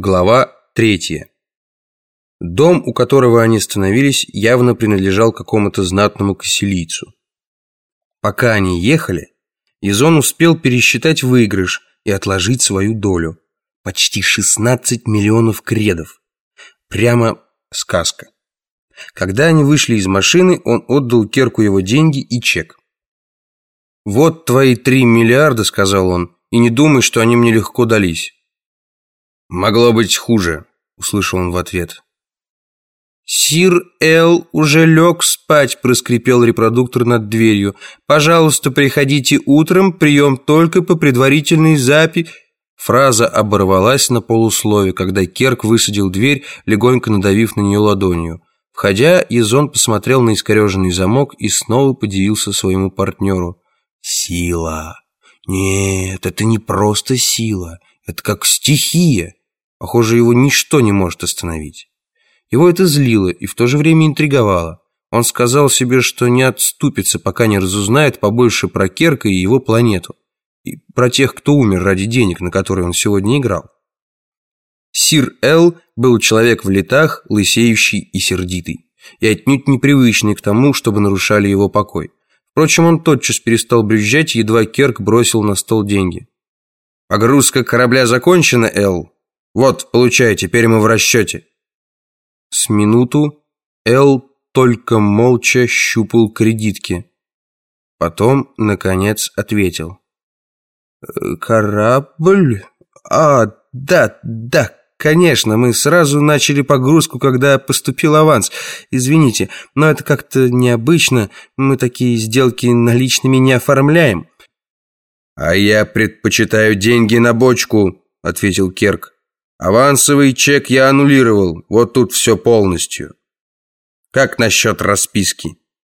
Глава 3. Дом, у которого они остановились, явно принадлежал какому-то знатному кассилийцу. Пока они ехали, Язон успел пересчитать выигрыш и отложить свою долю. Почти 16 миллионов кредов. Прямо сказка. Когда они вышли из машины, он отдал Керку его деньги и чек. «Вот твои 3 миллиарда», — сказал он, — «и не думай, что они мне легко дались». «Могло быть хуже», — услышал он в ответ. «Сир Эл уже лег спать», — проскрипел репродуктор над дверью. «Пожалуйста, приходите утром, прием только по предварительной записи». Фраза оборвалась на полуслове, когда Керк высадил дверь, легонько надавив на нее ладонью. Входя, Язон посмотрел на искореженный замок и снова подивился своему партнеру. «Сила! Нет, это не просто сила, это как стихия. Похоже, его ничто не может остановить». Его это злило и в то же время интриговало. Он сказал себе, что не отступится, пока не разузнает побольше про Керка и его планету. И про тех, кто умер ради денег, на которые он сегодня играл. Сир Эл был человек в летах, лысеющий и сердитый, и отнюдь непривычный к тому, чтобы нарушали его покой. Впрочем, он тотчас перестал брюзжать, едва Керк бросил на стол деньги. «Погрузка корабля закончена, Эл? Вот, получай, теперь мы в расчете». С минуту Эл только молча щупал кредитки. Потом, наконец, ответил. «Корабль? Да, конечно, мы сразу начали погрузку, когда поступил аванс. Извините, но это как-то необычно, мы такие сделки наличными не оформляем». «А я предпочитаю деньги на бочку», — ответил Керк. «Авансовый чек я аннулировал, вот тут все полностью. Как насчет расписки?»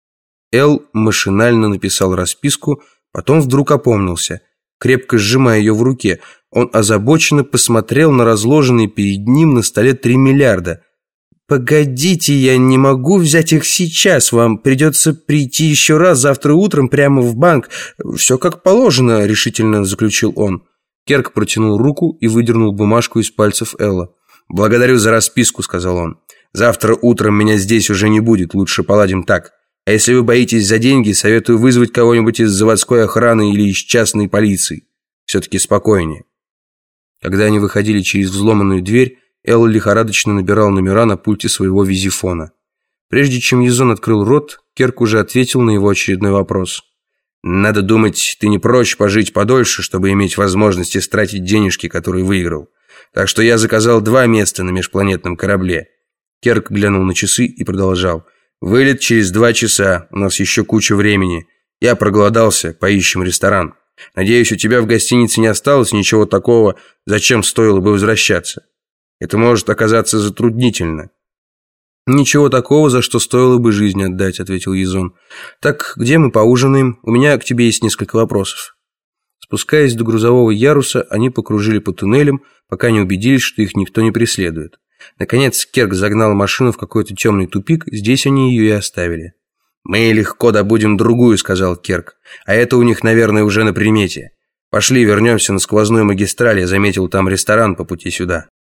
Эл машинально написал расписку, потом вдруг опомнился. Крепко сжимая ее в руке, он озабоченно посмотрел на разложенные перед ним на столе 3 миллиарда. «Погодите, я не могу взять их сейчас, вам придется прийти еще раз завтра утром прямо в банк. Все как положено», — решительно заключил он. Керк протянул руку и выдернул бумажку из пальцев Элла. «Благодарю за расписку», — сказал он. «Завтра утром меня здесь уже не будет, лучше поладим так. А если вы боитесь за деньги, советую вызвать кого-нибудь из заводской охраны или из частной полиции. Все-таки спокойнее». Когда они выходили через взломанную дверь, Эл лихорадочно набирал номера на пульте своего визифона. Прежде чем Язон открыл рот, Керк уже ответил на его очередной вопрос. «Надо думать, ты не прочь пожить подольше, чтобы иметь возможность истратить денежки, которые выиграл. Так что я заказал 2 места на межпланетном корабле». Керк глянул на часы и продолжал. «Вылет через 2 часа, у нас еще куча времени. Я проголодался, поищем ресторан. Надеюсь, у тебя в гостинице не осталось ничего такого, зачем стоило бы возвращаться. Это может оказаться затруднительно». «Ничего такого, за что стоило бы жизнь отдать», — ответил Язон. «Так где мы поужинаем? У меня к тебе есть несколько вопросов». Спускаясь до грузового яруса, они покружили по туннелям, пока не убедились, что их никто не преследует. Наконец Керк загнал машину в какой-то темный тупик, здесь они ее и оставили. «Мы легко добудем другую», — сказал Керк. «А это у них, наверное, уже на примете. Пошли, вернемся на сквозную магистраль, я заметил там ресторан по пути сюда».